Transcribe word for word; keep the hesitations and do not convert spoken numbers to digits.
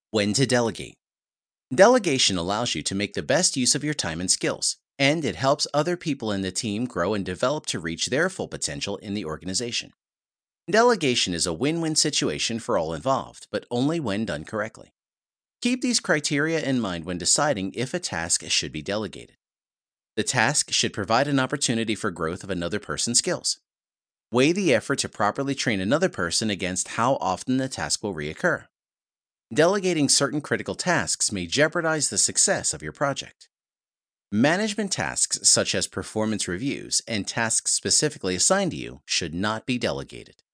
When to delegate. Delegation allows you to make the best use of your time and skills, and it helps other people in the team grow and develop to reach their full potential in the organization. Delegation is a win win situation for all involved, but only when done correctly. Keep these criteria in mind when deciding if a task should be delegated. The task should provide an opportunity for growth of another person's skills. Weigh the effort to properly train another person against how often the task will reoccur. Delegating certain critical tasks may jeopardize the success of your project. Management tasks such as performance reviews and tasks specifically assigned to you should not be delegated.